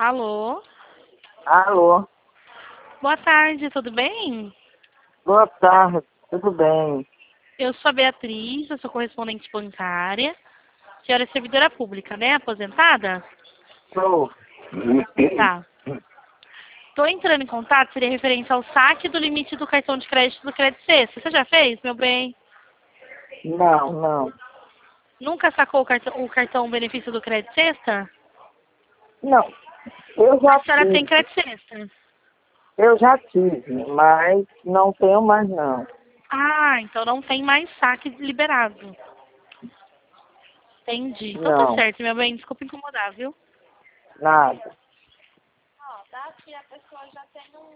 Alô? Alô, Boa tarde, tudo bem? boa tarde, tudo bem? Eu sou a Beatriz, eu sou correspondente bancária. A senhora é servidora pública, né? Aposentada? Sou. Tá. Tô entrando em contato, seria referência ao saque do limite do cartão de crédito do Crédito Sexta. Você já fez, meu bem? Não. Nunca sacou o cartão benefício do Crédito Sexta? Não, eu A já senhora tem tive, Crédito Sexta. mas não tenho mais não. Ah, então não tem mais saque liberado. Entendi. Então tá Não, certo, meu bem. Desculpa incomodar, viu? nada. Ó, daqui a pessoa já tem